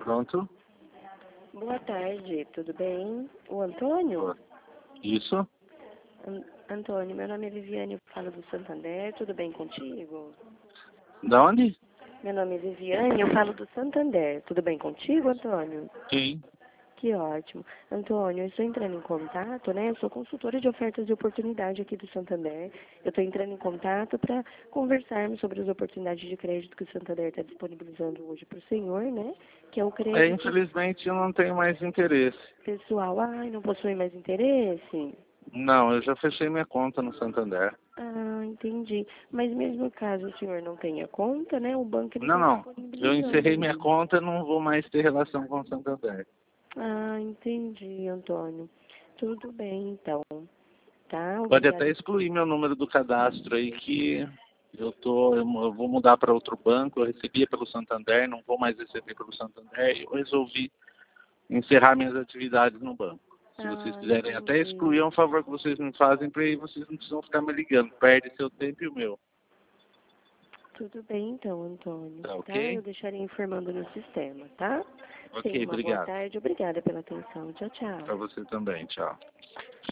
Pronto? Boa tarde, tudo bem? O Antônio? Isso? Antônio, meu nome é Viviane, eu falo do Santander, tudo bem contigo? Da onde? Meu nome é Viviane, eu falo do Santander, tudo bem contigo, Antônio? Sim. Que ótimo. Antônio, eu estou entrando em contato, né? Eu sou consultora de ofertas de oportunidade aqui do Santander. Eu estou entrando em contato para conversarmos sobre as oportunidades de crédito que o Santander está disponibilizando hoje para o senhor, né? Que é o crédito Infelizmente eu não tenho mais interesse. pessoal. Ai, não possui mais interesse? Não, eu já fechei minha conta no Santander. Ah, entendi. Mas mesmo caso o senhor não tenha conta, né? O banco ele Não, está não. Eu encerrei minha disponibilizando. conta e não vou mais ter relação com o Santander. Ah, entendi, Antônio. Tudo bem, então. Tá? Pode até Obrigada. excluir meu número do cadastro aí que eu vou mudar para outro banco, eu recebia pelo Santander, não vou mais receber pelo Santander, e eu resolvi encerrar minhas atividades no banco. Se vocês Ah, quiserem até excluir, entendi. é um favor que vocês me fazem, para aí vocês não precisam ficar me ligando, perde seu tempo e o meu. Tudo bem, então, Antônio. Tá Tá? Eu ok? deixarei informando no sistema, tá? Tenha Ok, uma boa obrigado. tarde. Obrigada pela atenção. Tchau, tchau. Para você também, tchau.